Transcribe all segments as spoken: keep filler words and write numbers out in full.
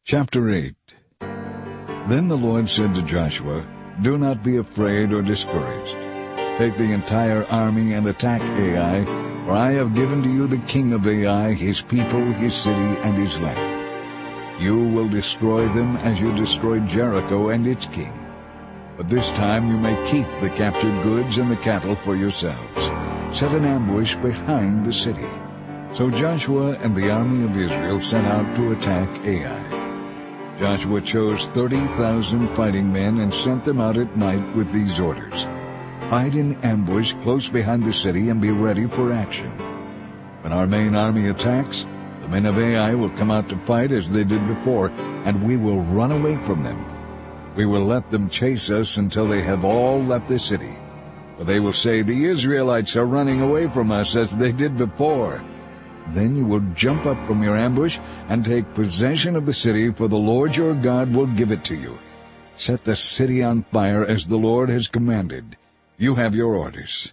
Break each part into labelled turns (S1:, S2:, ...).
S1: Chapter eight. Then the Lord said to Joshua, "Do not be afraid or discouraged. Take the entire army and attack Ai, for I have given to you the king of Ai, his people, his city, and his land. You will destroy them as you destroyed Jericho and its king. But this time you may keep the captured goods and the cattle for yourselves. Set an ambush behind the city." So Joshua and the army of Israel set out to attack Ai. Joshua chose thirty thousand fighting men and sent them out at night with these orders: "Hide in ambush close behind the city and be ready for action. When our main army attacks, the men of Ai will come out to fight as they did before, and we will run away from them. We will let them chase us until they have all left the city. For they will say, 'The Israelites are running away from us as they did before.' Then you will jump up from your ambush and take possession of the city, for the Lord your God will give it to you. Set the city on fire as the Lord has commanded. You have your orders."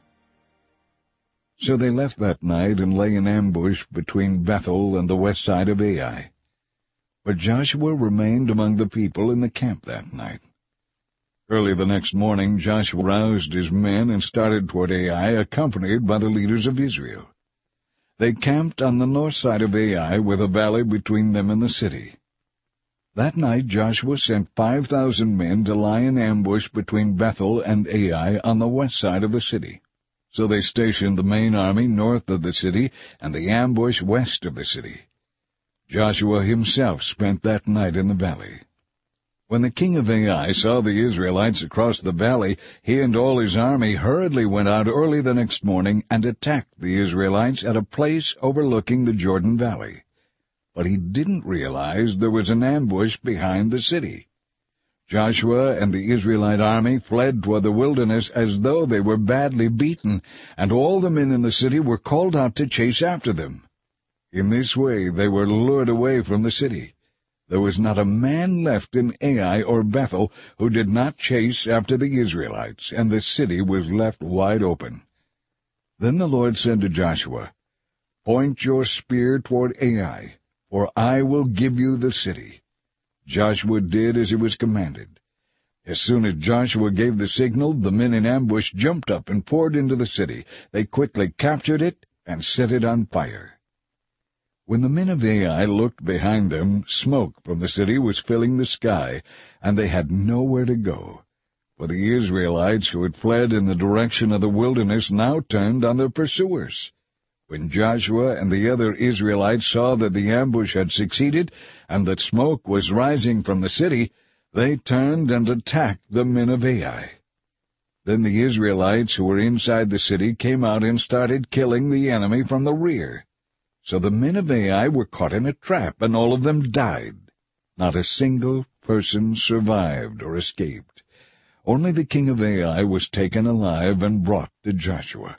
S1: So they left that night and lay in ambush between Bethel and the west side of Ai. But Joshua remained among the people in the camp that night. Early the next morning Joshua roused his men and started toward Ai, accompanied by the leaders of Israel. They camped on the north side of Ai, with a valley between them and the city. That night Joshua sent five thousand men to lie in ambush between Bethel and Ai on the west side of the city. So they stationed the main army north of the city and the ambush west of the city. Joshua himself spent that night in the valley. When the king of Ai saw the Israelites across the valley, he and all his army hurriedly went out early the next morning and attacked the Israelites at a place overlooking the Jordan Valley. But he didn't realize there was an ambush behind the city. Joshua and the Israelite army fled toward the wilderness as though they were badly beaten, and all the men in the city were called out to chase after them. In this way they were lured away from the city. There was not a man left in Ai or Bethel who did not chase after the Israelites, and the city was left wide open. Then the Lord said to Joshua, "Point your spear toward Ai, for I will give you the city." Joshua did as he was commanded. As soon as Joshua gave the signal, the men in ambush jumped up and poured into the city. They quickly captured it and set it on fire. When the men of Ai looked behind them, smoke from the city was filling the sky, and they had nowhere to go. For the Israelites who had fled in the direction of the wilderness now turned on their pursuers. When Joshua and the other Israelites saw that the ambush had succeeded, and that smoke was rising from the city, they turned and attacked the men of Ai. Then the Israelites who were inside the city came out and started killing the enemy from the rear. So the men of Ai were caught in a trap, and all of them died. Not a single person survived or escaped. Only the king of Ai was taken alive and brought to Joshua.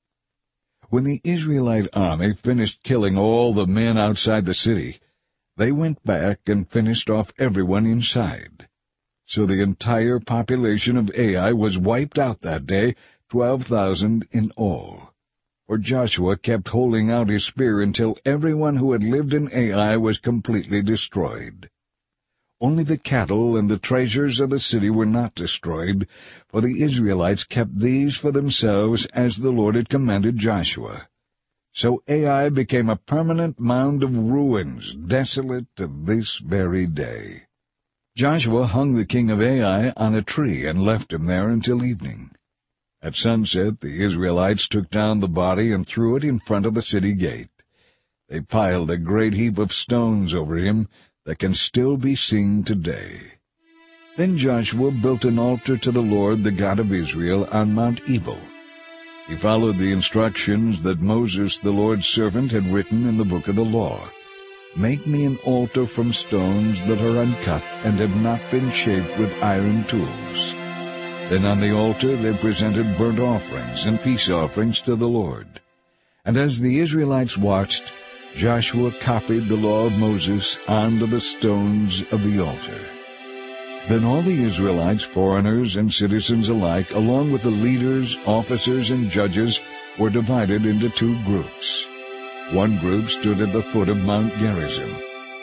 S1: When the Israelite army finished killing all the men outside the city, they went back and finished off everyone inside. So the entire population of Ai was wiped out that day, twelve thousand in all. For Joshua kept holding out his spear until everyone who had lived in Ai was completely destroyed. Only the cattle and the treasures of the city were not destroyed, for the Israelites kept these for themselves as the Lord had commanded Joshua. So Ai became a permanent mound of ruins, desolate to this very day. Joshua hung the king of Ai on a tree and left him there until evening. At sunset the Israelites took down the body and threw it in front of the city gate. They piled a great heap of stones over him that can still be seen today. Then Joshua built an altar to the Lord, the God of Israel, on Mount Ebal. He followed the instructions that Moses, the Lord's servant, had written in the book of the law. "Make me an altar from stones that are uncut and have not been shaped with iron tools." Then on the altar they presented burnt offerings and peace offerings to the Lord. And as the Israelites watched, Joshua copied the law of Moses onto the stones of the altar. Then all the Israelites, foreigners and citizens alike, along with the leaders, officers, and judges, were divided into two groups. One group stood at the foot of Mount Gerizim.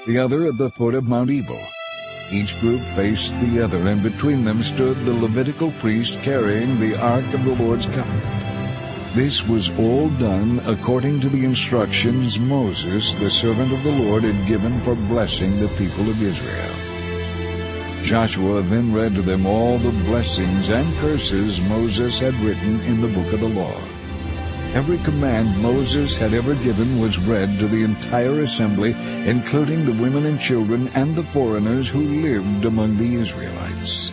S1: the other at the foot of Mount Ebal. Each group faced the other, and between them stood the Levitical priest carrying the Ark of the Lord's Covenant. This was all done according to the instructions Moses, the servant of the Lord, had given for blessing the people of Israel. Joshua then read to them all the blessings and curses Moses had written in the book of the law. Every command Moses had ever given was read to the entire assembly, including the women and children and the foreigners who lived among the Israelites.